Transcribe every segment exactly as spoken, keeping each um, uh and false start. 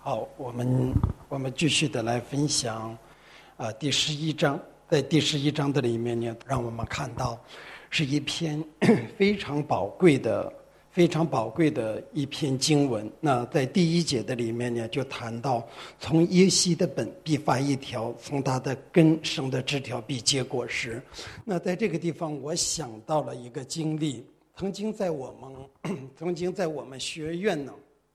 好，我们我们继续的来分享，啊、呃，第十一章。在第十一章的里面呢，让我们看到是一篇非常宝贵的、非常宝贵的一篇经文。那在第一节的里面呢，就谈到从耶西的本必发一条，从他的根生的枝条必结果实。那在这个地方，我想到了一个经历，曾经在我们曾经在我们学院呢。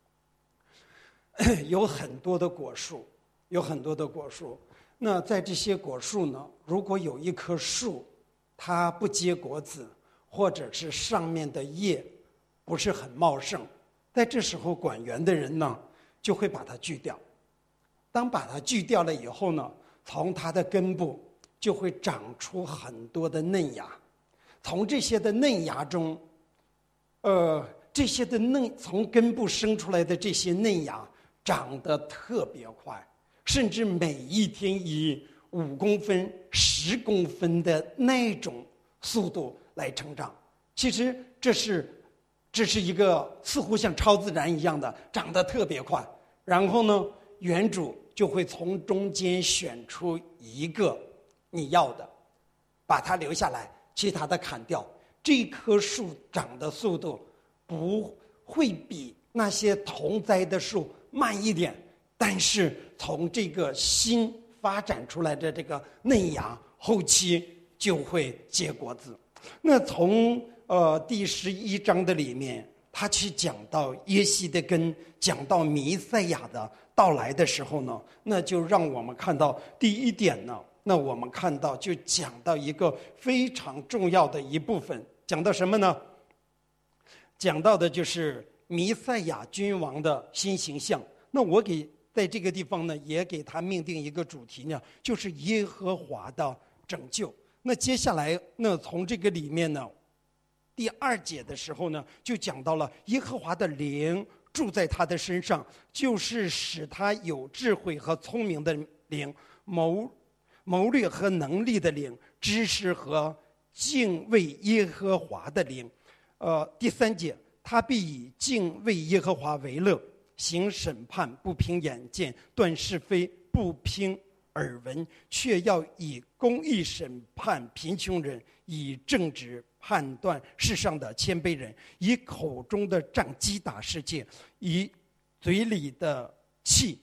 有很多的果树，有很多的果树。那在这些果树呢，如果有一棵树，它不结果子，或者是上面的叶不是很茂盛，在这时候管园的人呢，就会把它锯掉。当把它锯掉了以后呢，从它的根部就会长出很多的嫩芽，从这些的嫩芽中，呃，这些的嫩从根部生出来的这些嫩芽。长得特别快，甚至每一天以五公分、十公分的那种速度来成长。其实这是这是一个似乎像超自然一样的，长得特别快。然后呢，园主就会从中间选出一个你要的，把它留下来，其他的砍掉。这棵树长的速度不会比那些同栽的树慢一点，但是从这个新发展出来的这个嫩芽，后期就会结果子。那从呃第十一章的里面，他去讲到耶西的根，讲到弥赛亚的到来的时候呢，那就让我们看到第一点呢，那我们看到就讲到一个非常重要的一部分，讲到什么呢？讲到的就是弥赛亚君王的新形象。那我给在这个地方呢，也给他命定一个主题呢，就是耶和华的拯救。那接下来那从这个里面呢，第二节的时候呢，就讲到了耶和华的灵住在他的身上，就是使他有智慧和聪明的灵，谋谋略和能力的灵，知识和敬畏耶和华的灵。呃，第三节。他必以敬畏耶和华为乐，行审判不凭眼见，断是非不凭耳闻，却要以公义审判贫穷人，以正直判断世上的谦卑人，以口中的杖击打世界，以嘴里的气，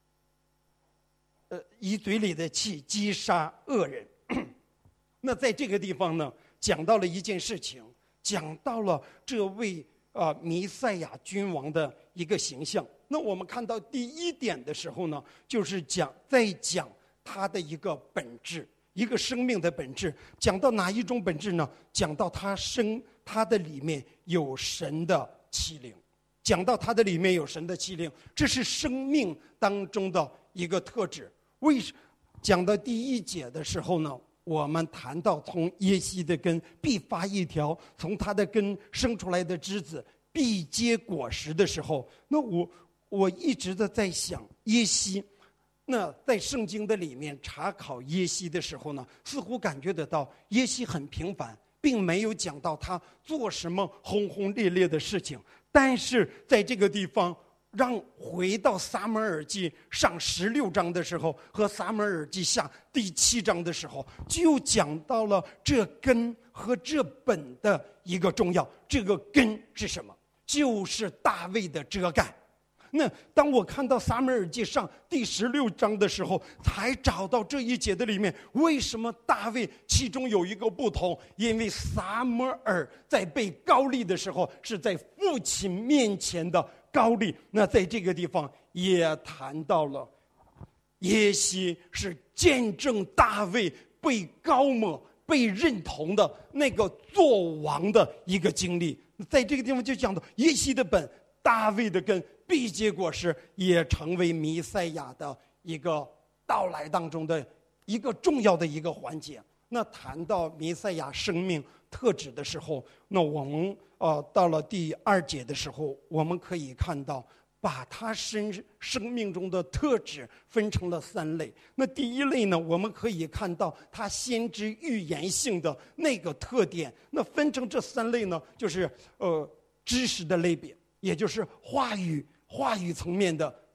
呃，以嘴里的气击杀恶人。那在这个地方呢，讲到了一件事情，讲到了这位。啊，弥赛亚君王的一个形象。那我们看到第一点的时候呢，就是讲在讲他的一个本质，一个生命的本质。讲到哪一种本质呢？讲到他生他的里面有神的欺凌，讲到他的里面有神的欺凌，这是生命当中的一个特质。为什讲到第一节的时候呢？我们谈到从耶西的根必发一条，从他的根生出来的枝子必结果实的时候，那我我一直的在想耶西。那在圣经的里面查考耶西的时候呢，似乎感觉得到耶西很平凡，并没有讲到他做什么轰轰烈烈的事情。但是在这个地方，让回到撒母耳记上十六章的时候和撒母耳记下第七章的时候，就讲到了这根和这本的一个重要。这个根是什么？就是大卫的遮盖。那当我看到撒母耳记上第十六章的时候，才找到这一节的里面为什么大卫其中有一个不同，因为撒母耳在被膏立的时候是在父亲面前的膏立。那在这个地方也谈到了耶西是见证大卫被膏抹被认同的那个作王的一个经历。在这个地方就讲到耶西的本，大卫的根必结果实，也成为弥赛亚的一个到来当中的一个重要的一个环节。那谈到弥赛亚生命特质的时候，那我们呃到了第二节的时候，我们可以看到把他生生命中的特质分成了三类。那第一类呢，我们可以看到他先知预言性的那个特点。那分成这三类呢，就是呃知识的类别，也就是话语话语层面的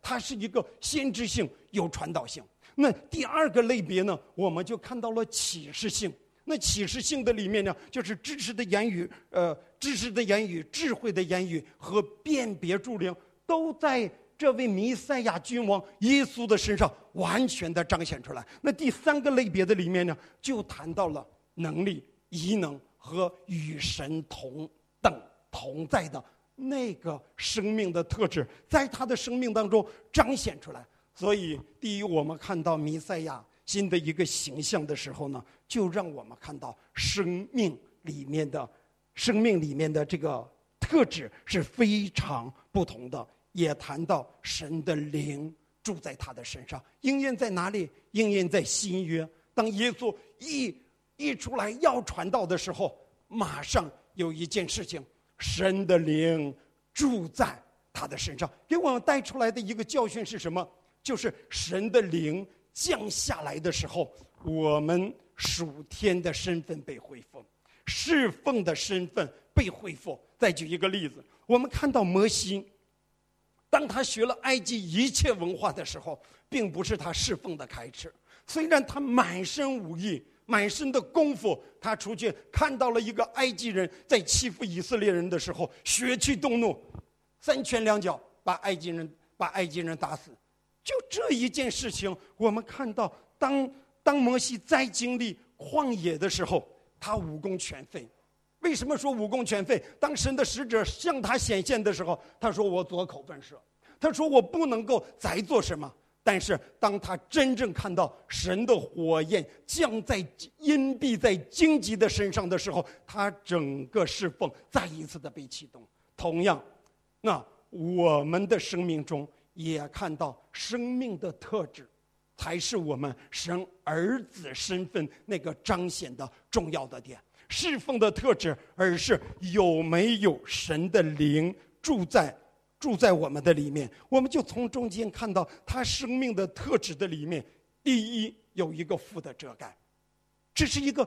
它是一个先知性，有传导性。那第二个类别呢，我们就看到了启示性。那启示性的里面呢，就是知识的言语，呃，知识的言语、智慧的言语和辨别诸灵，都在这位弥赛亚君王耶稣的身上完全的彰显出来。那第三个类别的里面呢，就谈到了能力、异能和与神同等同在的那个生命的特质，在他的生命当中彰显出来。所以第一，我们看到弥赛亚新的一个形象的时候呢，就让我们看到生命里面的生命里面的这个特质是非常不同的。也谈到神的灵住在他的身上，应验在哪里？应验在新约。当耶稣一一出来要传道的时候，马上有一件事情，神的灵住在他的身上。给我们带出来的一个教训是什么？就是神的灵降下来的时候，我们属天的身份被恢复，侍奉的身份被恢复。再举一个例子，我们看到摩西，当他学了埃及一切文化的时候，并不是他侍奉的开始。虽然他满身武艺，满身的功夫，他出去看到了一个埃及人在欺负以色列人的时候，血气动怒，三拳两脚把埃及人把埃及人打死。就这一件事情，我们看到当当摩西在经历旷野的时候，他武功全废。为什么说武功全废？当神的使者向他显现的时候，他说我左口笨舌，他说我不能够再做什么。但是当他真正看到神的火焰降在荫蔽在荆棘的身上的时候，他整个侍奉再一次的被启动。同样，那我们的生命中也看到生命的特质才是我们神儿子身份那个彰显的重要的点。侍奉的特质，而是有没有神的灵住在住在我们的里面。我们就从中间看到他生命的特质的里面，第一，有一个父的遮盖。这是一个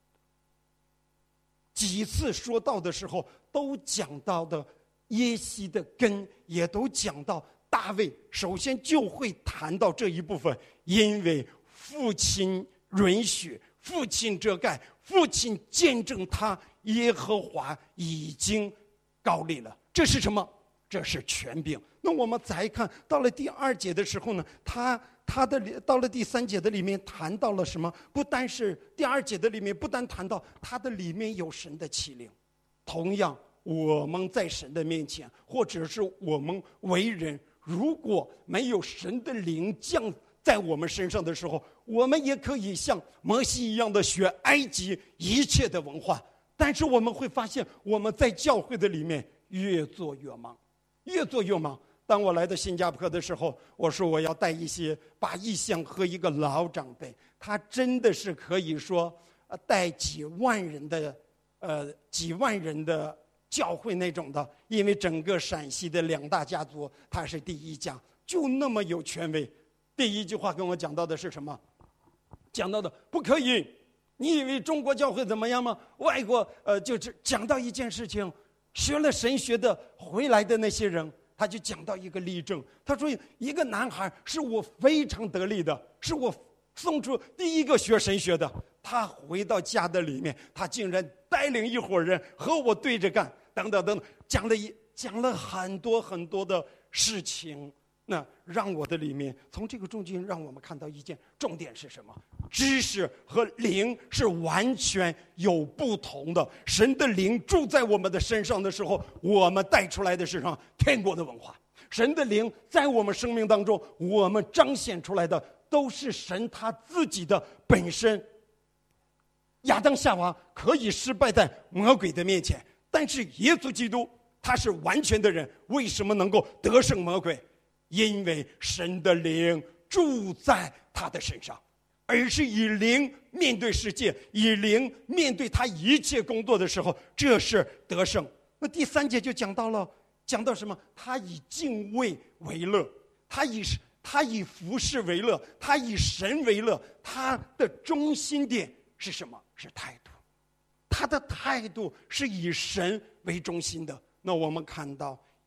几次说到的时候都讲到的耶西的根，也都讲到大卫首先就会谈到这一部分，因为父亲允许，父亲遮盖，父亲见证他耶和华已经高立了。这是什么？这是权柄。那我们再看到了第二节的时候呢，他他的到了第三节的里面谈到了什么？不单是第二节的里面不单谈到他的里面有神的启灵，同样我们在神的面前，或者是我们为人，如果没有神的灵降在我们身上的时候，我们也可以像摩西一样的学埃及一切的文化。但是我们会发现，我们在教会的里面越做越忙，越做越忙。当我来到新加坡的时候，我说我要带一些把意向和一个老长辈，他真的是可以说带几万人的呃几万人的教会那种的，因为整个陕西的两大家族他是第一家，就那么有权威。第一句话跟我讲到的是什么？讲到的不可以，你以为中国教会怎么样吗？外国呃就是讲到一件事情，学了神学的回来的那些人，他就讲到一个例证。他说一个男孩是我非常得力的，是我送出第一个学神学的。他回到家的里面，他竟然带领一伙人和我对着干，等等等等，讲了一讲了很多很多的事情。那让我的里面从这个中间让我们看到一件重点是什么？知识和灵是完全有不同的。神的灵住在我们的身上的时候，我们带出来的是什么？天国的文化。神的灵在我们生命当中，我们彰显出来的都是神他自己的本身。亚当夏娃可以失败在魔鬼的面前，但是耶稣基督他是完全的人，为什么能够得胜魔鬼？因为神的灵住在他的身上，而是以灵面对世界，以灵面对他一切工作的时候，这是得胜。那第三节就讲到了，讲到什么？他以敬畏为乐，他以他以服侍为乐，他以神为乐。他的中心点是什么？是态度。他的态度是以神为中心的。那我们看到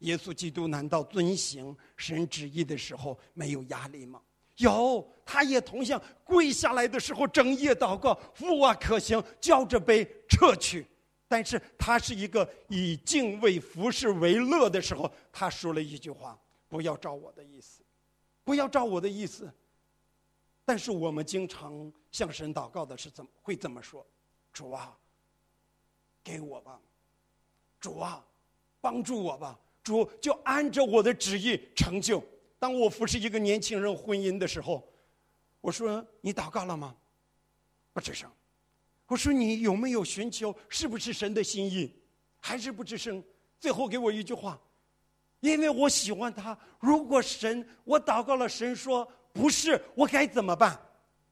耶稣基督难道遵行神旨意的时候没有压力吗？有，他也同样跪下来的时候整夜祷告，父啊可行，叫这杯撤去。但是他是一个以敬畏服侍为乐的时候，他说了一句话：不要照我的意思，不要照我的意思。但是我们经常向神祷告的是怎么会这么说？主啊，给我吧，主啊，帮助我吧，主就按照我的旨意成就。当我服侍一个年轻人婚姻的时候，我说你祷告了吗？不吱声。我说你有没有寻求是不是神的心意？还是不吱声。最后给我一句话，因为我喜欢他，如果神我祷告了，神说不是，我该怎么办？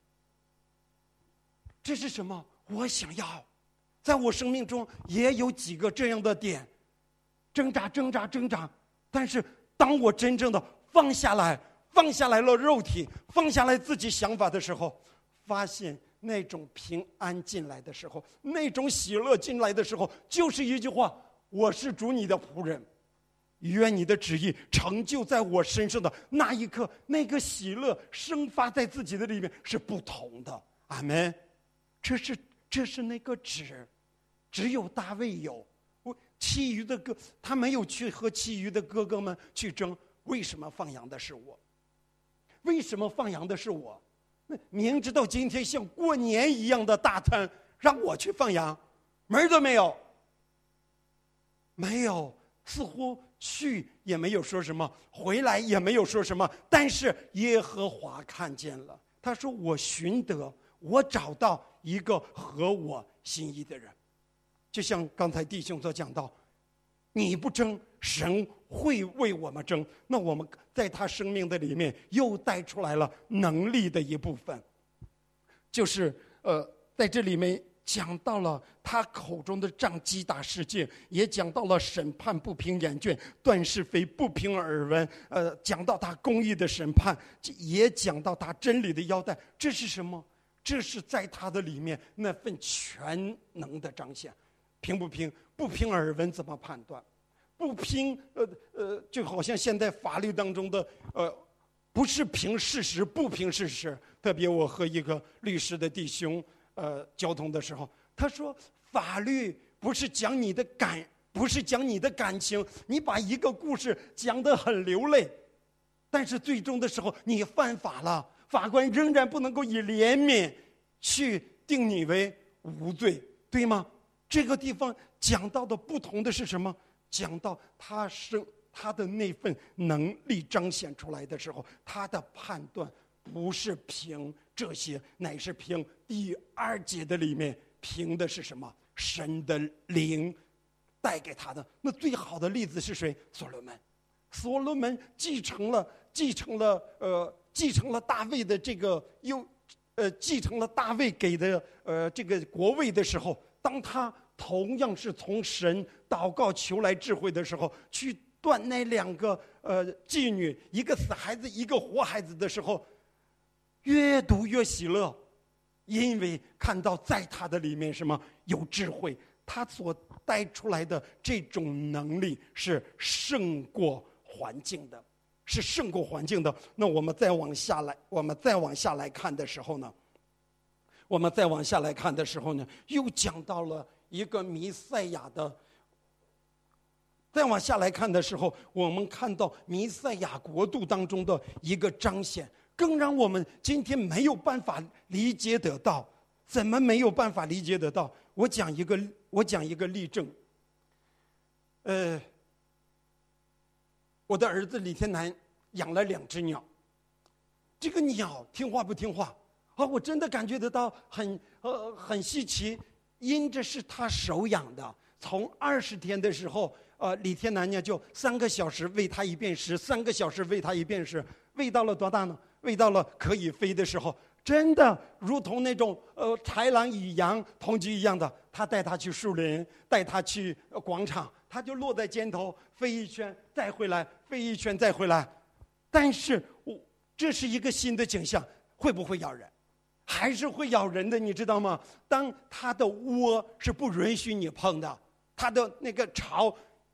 这是什么？我想要。在我生命中也有几个这样的点，挣扎挣扎挣扎，但是当我真正的放下来，放下来了肉体，放下来自己想法的时候，发现那种平安进来的时候，那种喜乐进来的时候，就是一句话：我是主你的仆人，愿你的旨意成就在我身上的那一刻，那个喜乐生发在自己的里面是不同的。阿们。这是这是那个旨，只有大卫有，其余的哥他没有去和其余的哥哥们去争。为什么放羊的是我？为什么放羊的是我？明知道今天像过年一样的大餐，让我去放羊，门儿都没有。没有，似乎去也没有说什么，回来也没有说什么。但是耶和华看见了，他说：“我寻得，我找到一个合我心意的人。”就像刚才弟兄所讲到，你不争，神会为我们争。那我们在他生命的里面又带出来了能力的一部分，就是呃，在这里面讲到了他口中的杖击打世界，也讲到了审判不凭眼见，断是非不凭耳闻，呃，讲到他公义的审判，也讲到他真理的腰带。这是什么？这是在他的里面那份全能的彰显。凭不凭？不凭耳闻怎么判断？不凭呃呃，就好像现在法律当中的呃，不是凭事实，不凭事实。特别我和一个律师的弟兄呃交通的时候，他说法律不是讲你的感，不是讲你的感情，你把一个故事讲得很流泪，但是最终的时候你犯法了，法官仍然不能够以怜悯去定你为无罪，对吗？这个地方讲到的不同的是什么？讲到他生他的那份能力彰显出来的时候，他的判断不是凭这些，乃是凭第二节的里面凭的是什么？神的灵带给他的。那最好的例子是谁？所罗门。所罗门继承了继承了呃继承了大卫的这个又呃继承了大卫给的呃这个国位的时候，当他同样是从神祷告求来智慧的时候，去断那两个呃妓女，一个死孩子，一个活孩子的时候，越读越喜乐，因为看到在他的里面什么有智慧，他所带出来的这种能力是胜过环境的，是胜过环境的。那我们再往下来，我们再往下来看的时候呢，我们再往下来看的时候呢，又讲到了一个弥赛亚的。再往下来看的时候，我们看到弥赛亚国度当中的一个彰显，更让我们今天没有办法理解得到。怎么没有办法理解得到？我讲一个，我讲一个例证。呃，我的儿子李天南养了两只鸟，这个鸟听话不听话？啊，我真的感觉得到很呃很稀奇，因着是他手养的，从二十天的时候。呃，李天南呢，就三个小时喂它一遍食，三个小时喂它一遍食，喂到了多大呢？喂到了可以飞的时候，真的如同那种呃豺狼与羊同居一样的。他带它去树林，带它去广场，它就落在肩头飞一圈，再回来，飞一圈再回来。但是我这是一个新的景象，会不会咬人？还是会咬人的，你知道吗？当它的窝是不允许你碰的，它的那个巢。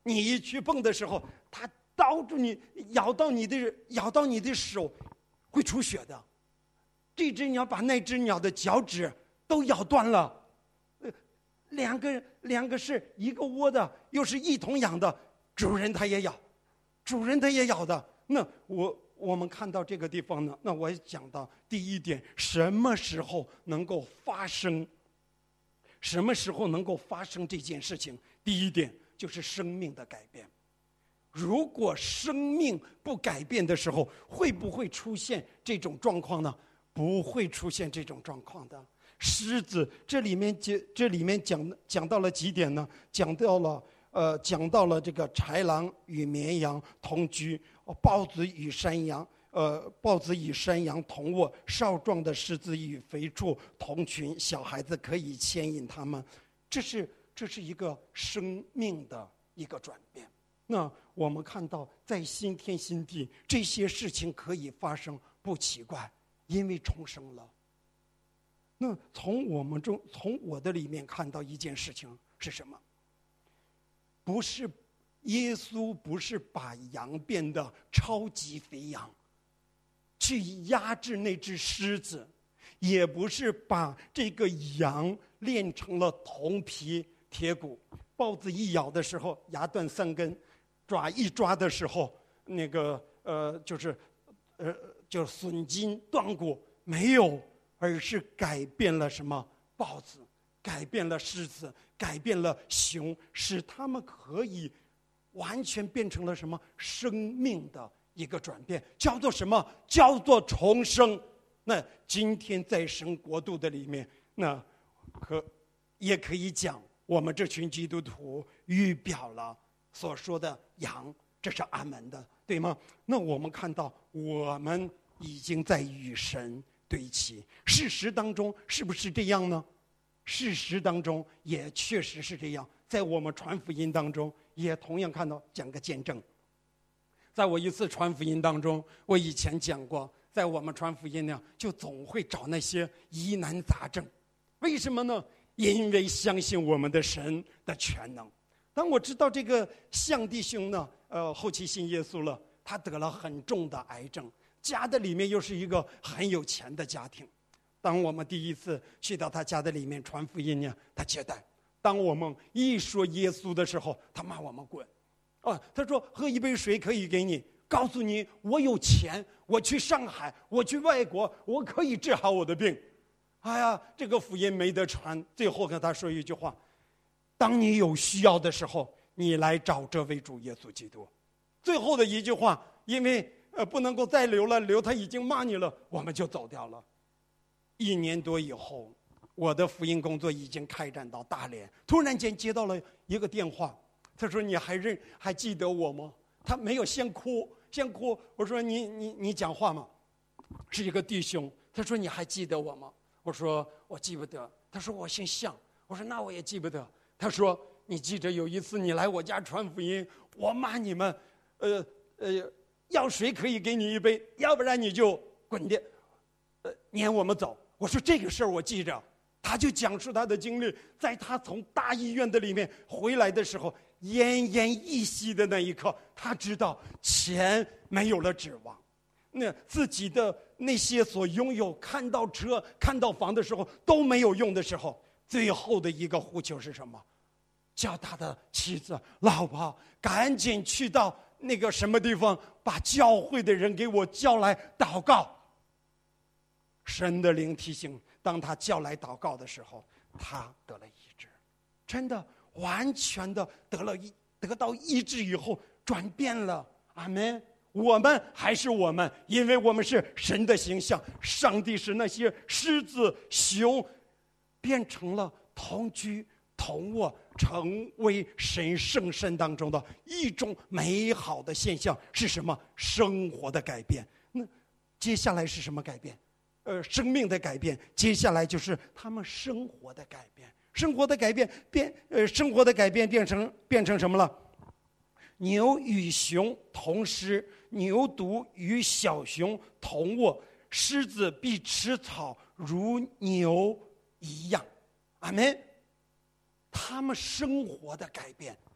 你一去碰的时候，它刀住你，咬到你的咬到你的手，会出血的。这只鸟把那只鸟的脚趾都咬断了。呃，两个两个是一个窝的，又是一同养的，主人他也咬，主人他也咬的。那我我们看到这个地方呢，那我也讲到第一点，什么时候能够发生？什么时候能够发生这件事情？第一点就是生命的改变。如果生命不改变的时候，会不会出现这种状况呢？不会出现这种状况的。狮子这里面讲，这里面讲讲到了几点呢？讲到了呃，讲到了这个豺狼与绵羊同居，豹子与山羊。呃，豹子与山羊同卧，少壮的狮子与肥畜同群，小孩子可以牵引他们。这是这是一个生命的一个转变。那我们看到，在新天新地，这些事情可以发生，不奇怪，因为重生了。那从我们中，从我的里面看到一件事情是什么？不是耶稣，不是把羊变得超级肥羊，去压制那只狮子，也不是把这个羊炼成了铜皮铁骨。豹子一咬的时候牙断三根，爪一抓的时候那个呃就是呃就损筋断骨，没有，而是改变了什么？豹子改变了狮子，改变了熊，使他们可以完全变成了什么？生命的一个转变，叫做什么？叫做重生。那今天在神国度的里面，那可也可以讲，我们这群基督徒预表了所说的羊，这是阿门的，对吗？那我们看到，我们已经在与神对齐。事实当中是不是这样呢？事实当中也确实是这样。在我们传福音当中，也同样看到，讲个见证。在我一次传福音当中，我以前讲过，在我们传福音呢，就总会找那些疑难杂症。为什么呢？因为相信我们的神的全能。当我知道这个向弟兄呢，呃，后期信耶稣了，他得了很重的癌症，家的里面又是一个很有钱的家庭。当我们第一次去到他家的里面传福音呢，他接待。当我们一说耶稣的时候，他骂我们滚。啊，他说喝一杯水可以给你，告诉你我有钱，我去上海，我去外国，我可以治好我的病。哎呀，这个福音没得传。最后跟他说一句话：当你有需要的时候，你来找这位主耶稣基督。最后的一句话，因为呃不能够再留了，留他已经骂你了，我们就走掉了。一年多以后，我的福音工作已经开展到大连，突然间接到了一个电话，他说：“你还认还记得我吗？”他没有先哭，先哭。我说：“你你你讲话吗？”是一个弟兄，他说：“你还记得我吗？”我说：“我记不得。”他说：“我姓向。”我说：“那我也记不得。”他说：“你记着有一次你来我家传福音，我骂你们，呃呃，要水可以给你一杯，要不然你就滚的，呃，撵我们走。”我说：“这个事儿我记着。”他就讲述他的经历，在他从大医院的里面回来的时候，奄奄一息的那一刻，他知道钱没有了指望，那自己的那些所拥有，看到车看到房的时候都没有用的时候，最后的一个呼求是什么？叫他的妻子老婆赶紧去到那个什么地方，把教会的人给我叫来祷告。神的灵提醒，当他叫来祷告的时候，他得了医治，真的完全的得了医得到医治以后转变了。阿们。我们还是我们，因为我们是神的形象，上帝是那些狮子熊变成了同居同卧，成为神圣身当中的一种美好的现象。是什么？生活的改变。那接下来是什么改变？呃，生命的改变。接下来就是他们生活的改变。生活的改变变呃，生活的改变变成变成什么了？牛与熊同食，牛犊与小熊同卧，狮子必吃草如牛一样。阿们。他们生活的改变，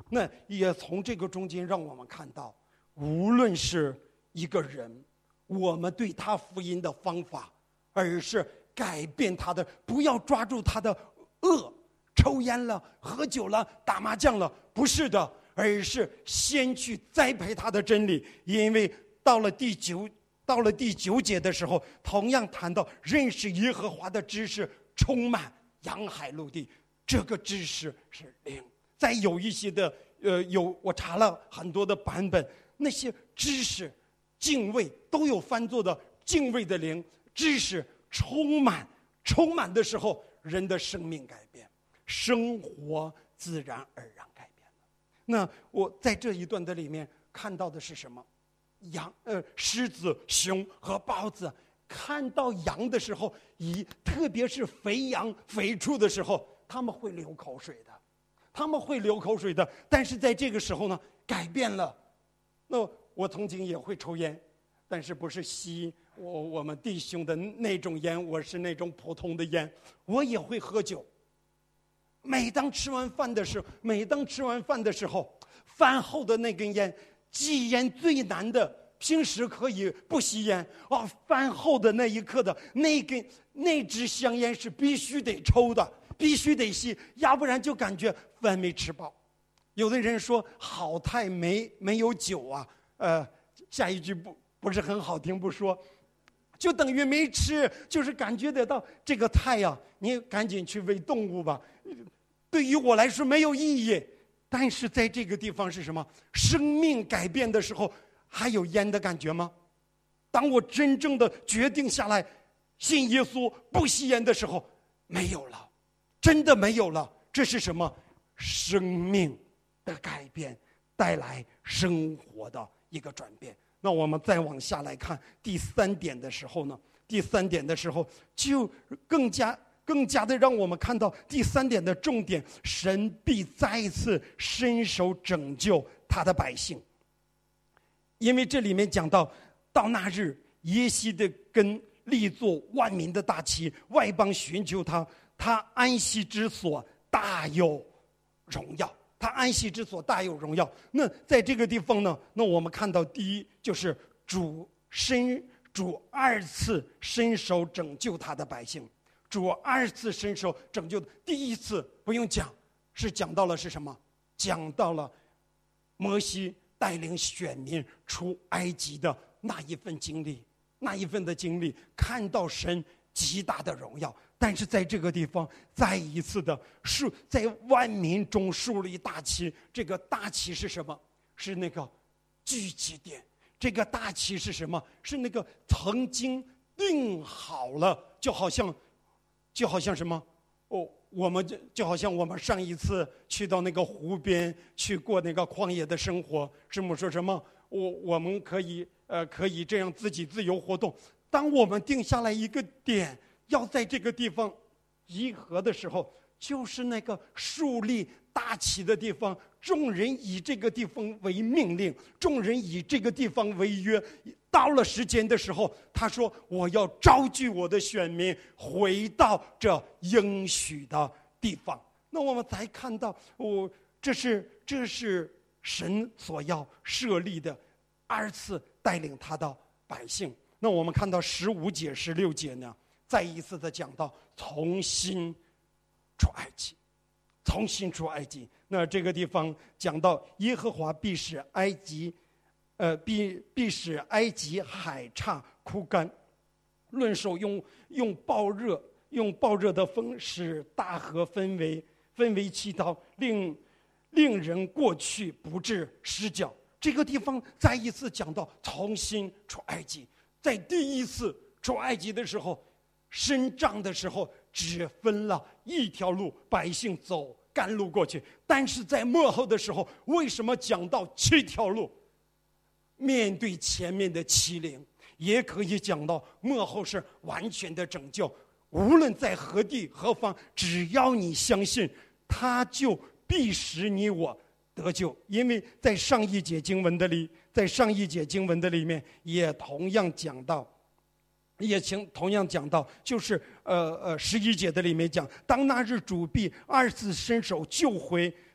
那也从这个中间让我们看到，无论是一个人，我们对他福音的方法，而是改变他的，不要抓住他的恶，抽烟了、喝酒了、打麻将了，不是的，而是先去栽培他的真理。因为到了第九到了第九节的时候，同样谈到认识耶和华的知识充满洋海陆地，这个知识是灵。再有一些的呃，有我查了很多的版本，那些知识、敬畏都有翻作的敬畏的灵，知识充满充满的时候，人的生命改变，生活自然而然改变了。那我在这一段的里面看到的是什么？羊、呃，狮子、熊和豹子看到羊的时候，以特别是肥羊、肥畜的时候，他们会流口水的，他们会流口水的。但是在这个时候呢，改变了。那我曾经也会抽烟，但是不是吸我我们弟兄的那种烟，我是那种普通的烟。我也会喝酒。每当吃完饭的时候，每当吃完饭的时候，饭后的那根烟，戒烟最难的，平时可以不吸烟哦，饭后的那一刻的那根那支香烟是必须得抽的，必须得吸，要不然就感觉饭没吃饱。有的人说好菜没没有酒啊，呃，下一句不不是很好听，不说，就等于没吃，就是感觉得到这个菜呀、啊，你赶紧去喂动物吧，对于我来说没有意义。但是在这个地方是什么？生命改变的时候，还有烟的感觉吗？当我真正的决定下来信耶稣不吸烟的时候，没有了，真的没有了。这是什么？生命的改变带来生活的一个转变。那我们再往下来看第三点的时候呢，第三点的时候就更加更加的让我们看到第三点的重点，神必再一次伸手拯救他的百姓。因为这里面讲到，到那日耶西的根立作万民的大旗，外邦寻求他，他安息之所大有荣耀，他安息之所大有荣耀。那在这个地方呢，那我们看到第一就是主伸主二次伸手拯救他的百姓。主二次伸手拯救，第一次不用讲，是讲到了是什么？讲到了摩西带领选民出埃及的那一份经历，那一份的经历，看到神极大的荣耀。但是在这个地方再一次的树在万民中树立大旗，这个大旗是什么？是那个聚集点。这个大旗是什么？是那个曾经定好了，就好像就好像什么哦，我们就就好像我们上一次去到那个湖边去过那个旷野的生活，师母说什么？我我们可以呃可以这样自己自由活动。当我们定下来一个点，要在这个地方集合的时候，就是那个树立大旗的地方，众人以这个地方为命令，众人以这个地方为约。到了时间的时候，他说我要招聚我的选民回到这应许的地方。那我们才看到哦，这是这是神所要设立的二次带领他的百姓。那我们看到十五节十六节呢，再一次的讲到重新出埃及，重新出埃及。那这个地方讲到耶和华必使埃及呃，必必使埃及海岔枯干，论手用用暴热用暴热的风使大河分为分为七刀，令令人过去不致失脚。这个地方再一次讲到重新出埃及。在第一次出埃及的时候，伸杖的时候只分了一条路，百姓走甘露过去。但是在末后的时候，为什么讲到七条路？面对前面的欺凌，也可以讲到末后是完全的拯救。无论在何地何方，只要你相信，他就必使你我得救。因为在上一节经文的里，在上一节经文的里面也同样讲到，也请同样讲到，就是呃呃十一节的里面讲，当那日主必二次伸手救回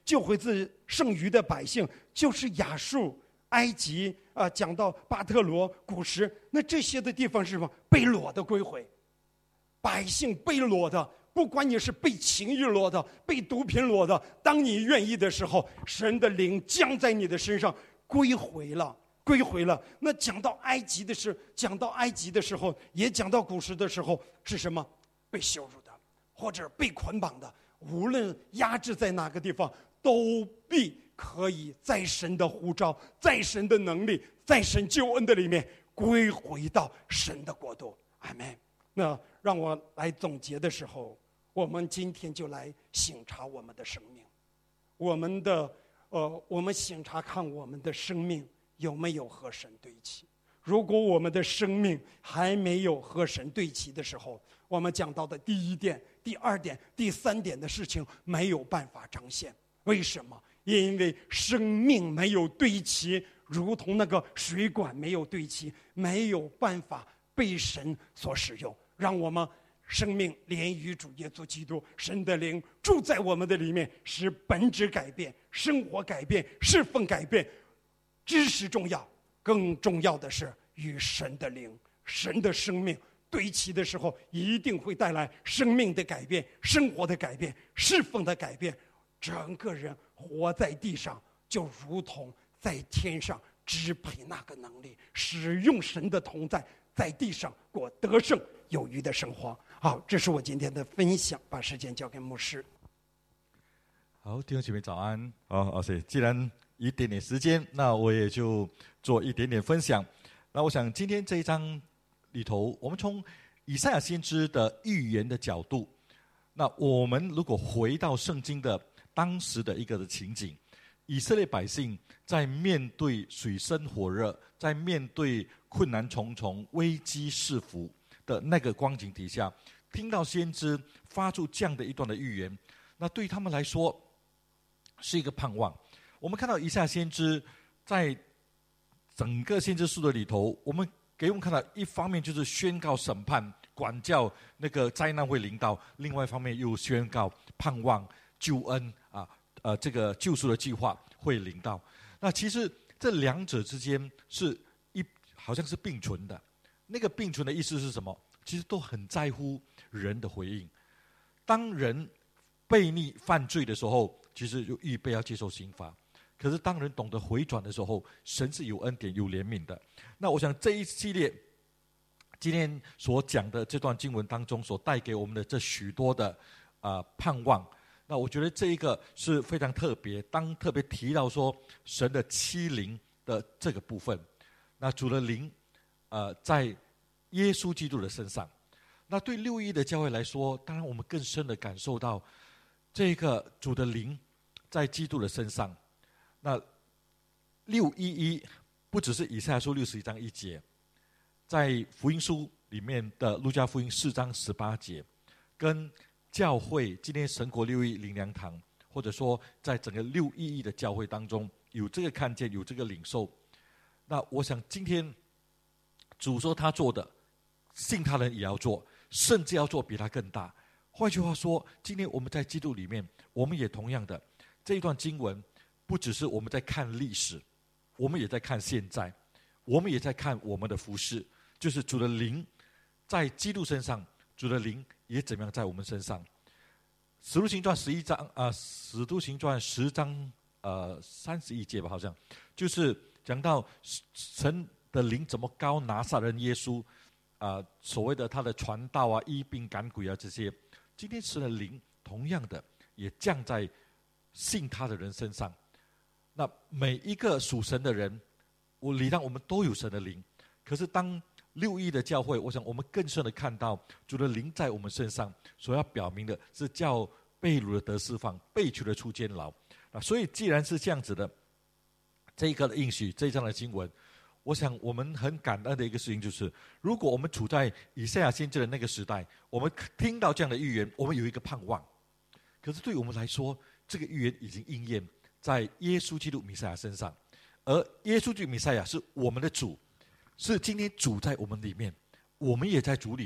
救回自剩余的百姓，就是亚述、埃及啊、呃，讲到巴特罗、古时，那这些的地方是什么？被掳的归回，百姓被掳的，不管你是被情欲掳的、被毒品掳的，当你愿意的时候，神的灵降在你的身上，归回了。归回了。那讲到埃及的时，讲到埃及的时候，也讲到古时的时候，是什么？被羞辱的，或者被捆绑的，无论压制在哪个地方，都必可以在神的呼召、在神的能力、在神救恩的里面归回到神的国度。阿们。那让我来总结的时候，我们今天就来省察我们的生命，我们的呃，我们省察看我们的生命有没有和神对齐？如果我们的生命还没有和神对齐的时候，我们讲到的第一点、第二点、第三点的事情没有办法彰显。为什么？因为生命没有对齐，如同那个水管没有对齐，没有办法被神所使用。让我们生命连于主耶稣基督，神的灵住在我们的里面，使本质改变，生活改变，侍奉改变。知识重要，更重要的是与神的灵、神的生命对齐的时候，一定会带来生命的改变、生活的改变、侍奉的改变。整个人活在地上，就如同在天上支配那个能力，使用神的同在，在地上过得胜有余的生活。好，这是我今天的分享，把时间交给牧师。 好，弟兄姐妹早安。好，而且既然一点点时间，那我也就做一点点分享。那我想今天这一章里头，我们从以赛亚先知的预言的角度，那我们如果回到圣经的当时的一个的情景，以色列百姓在面对水深火热，在面对困难重重、危机四伏的那个光景底下，听到先知发出这样的一段的预言，那对他们来说是一个盼望。我们看到以赛亚先知在整个先知书的里头，我们给我们看到一方面就是宣告审判、管教那个灾难会临到，另外一方面又宣告盼望救恩啊，呃，这个救赎的计划会临到。那其实这两者之间是一好像是并存的。那个并存的意思是什么？其实都很在乎人的回应。当人悖逆犯罪的时候，其实就预备要接受刑罚。可是当人懂得回转的时候，神是有恩典有怜悯的。那我想这一系列今天所讲的这段经文当中所带给我们的这许多的啊、呃、盼望，那我觉得这一个是非常特别。当特别提到说神的欺凌的这个部分，那主的灵呃在耶稣基督的身上，那对六一的教会来说，当然我们更深的感受到这个主的灵在基督的身上。那六一一不只是以赛亚书六十一章一节，在福音书里面的路加福音四章十八节，跟教会今天神国六一灵粮堂，或者说在整个六一一的教会当中有这个看见，有这个领受。那我想今天主说他做的，信他人也要做，甚至要做比他更大。换句话说，今天我们在基督里面，我们也同样的这一段经文，不只是我们在看历史，我们也在看现在，我们也在看我们的服事，就是主的灵在基督身上，主的灵也怎么样在我们身上。使徒行传十一章啊、呃，使徒行传十章呃三十一节吧，好像就是讲到神的灵怎么高拿撒人耶稣啊、呃，所谓的他的传道啊、医病赶鬼啊这些，今天神的灵同样的也降在信他的人身上。那每一个属神的人，我理当我们都有神的灵。可是当六一的教会，我想我们更深的看到主的灵在我们身上，所要表明的是叫被掳的得释放，被囚的出监牢。那所以既然是这样子的，这一个的应许，这一章的经文，我想我们很感恩的一个事情就是，如果我们处在以赛亚先知的那个时代，我们听到这样的预言，我们有一个盼望。可是对我们来说，这个预言已经应验在耶稣基督弥赛亚身上，而耶稣基督弥赛亚是我们的主，是今天主在我们里面，我们也在主里面。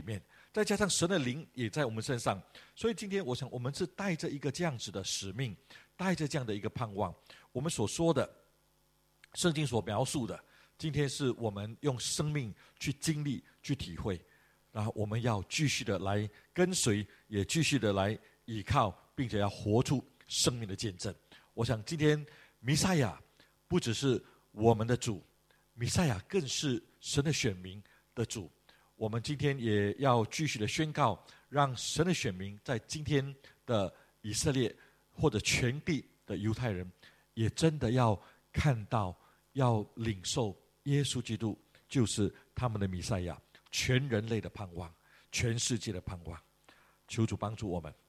再加上神的灵也在我们身上，所以今天我想我们是带着一个这样子的使命，带着这样的一个盼望，我们所说的圣经所描述的，今天是我们用生命去经历去体会，然后我们要继续的来跟随，也继续的来依靠，并且要活出生命的见证。我想今天弥赛亚不只是我们的主，弥赛亚更是神的选民的主。我们今天也要继续的宣告，让神的选民在今天的以色列或者全地的犹太人，也真的要看到，要领受耶稣基督就是他们的弥赛亚，全人类的盼望，全世界的盼望。求主帮助我们。